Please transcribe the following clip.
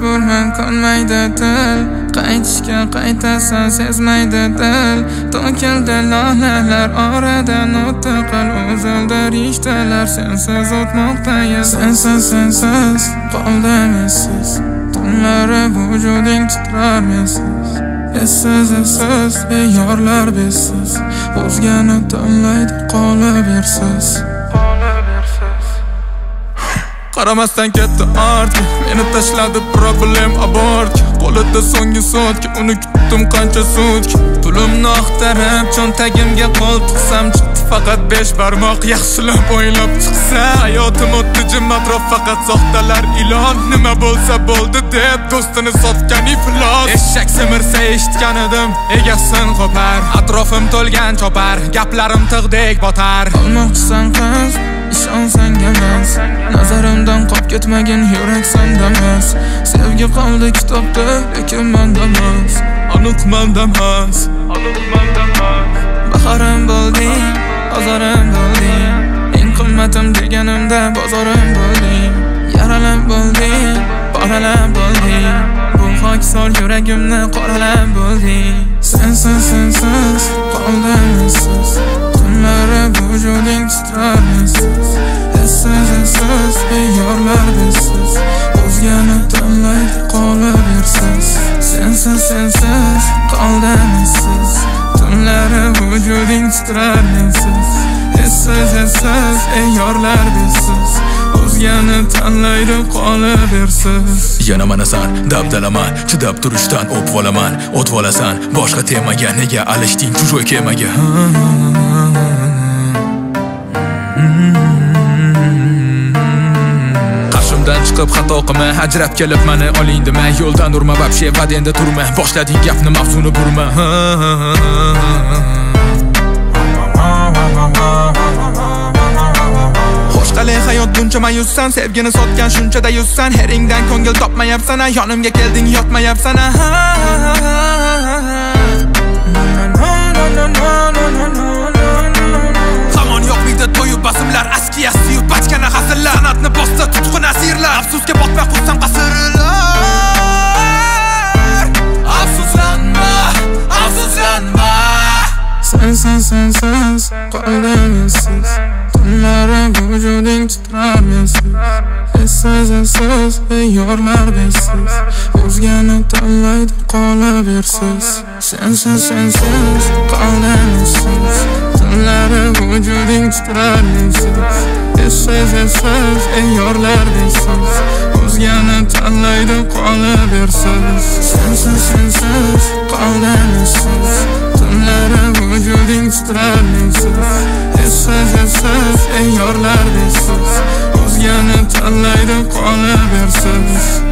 majburman ko'nmaydi til. Qaytishga qaytasan sezmaydi dil. To'kildi lolalar oradan o'tdi qil uzildi rishtalar sensiz o'tmoqda yil. Sensiz qoldim essiz tunlari vujuding titrar mensiz. Essiz yorlar besiz o'zgani tanlaydi qolaversiz. Qaramasdan ketdi ortga, meni tashladi problem abort. Qo'lida so'nggi so'tga, uni kutdim qancha sutga. Pulimni oqtarib, cho'ntagimga qo'l tiqsam chiqdi faqat 5 barmoq. Yaxshilab o'ylab chiqsa, hayotim o'tdi jim atrof faqat soxtalar ilon. Nima bo'lsa bo'ldi deb do'stini sotgan iflos. Eshak semirsa eshitgan edim, egasin qopar. Atrofim to'lgan chopar, gaplarim tig'dek botar. Olmoqchisan qiz, ishonsang emas. Nazarimdan qolib ketmagin yurak sandamas. Sevgi qoldi kitobda, lekin menda emas. Aniq menda emas. Bahorim bo'lding, bozorim bo'lding. Eng qimmatim deganimda bozorim bo'lding. Yaralam bo'lding, qoralam bo'lding. Bu xokisor yuragimni qoralab bo'lding. Sensiz qoldim essiz tunlari vujuding titrar mensiz. Essiz yorlar besiz o'zgani tanlaydi qolaversiz. Sensiz qoldim essiz tunlari vujuding titrar mensiz. Essiz yorlar besiz o'zgani tanlaydi qolaversiz. Yana mana san dabdalaman, chidab turishdan o'pib olaman. O'tib olasan boshqa temaga, nega alishding чужой kemaga. Qarshimdan chiqib xato qilma, ajrab kelib meni oling dema. Yo'ldan urma babshe, vadenda turma. Boshlading gapni mavzuni burma. Xo'shqalay hayot buncha mayussan, sevgini sotgan shunchada yuzsan. Heringdan ko'ngil topmayapsan, yonimga kelding yotmayapsan. Hamon yo'q miyda to'yib basimlar, askiya suyib bachkana hazillar. San'atni bosta tutqun asirlar, afsusga botmay qursan qasirlar. Afsuslanma Sensiz qoldim essiz tunlari vujuding titrar mensiz. Essiz yorlar besiz o'zgani tanlaydi qolaversiz. Sensiz qoldim essiz tunlari vujuding titrar mensiz. Essiz yorlar besiz o'zgani tanlaydi qolaversiz. Sensiz qoldim essiz tunlari vujuding titrar mensiz. Essiz yorlar besiz o'zgani tanlaydi qolaversiz.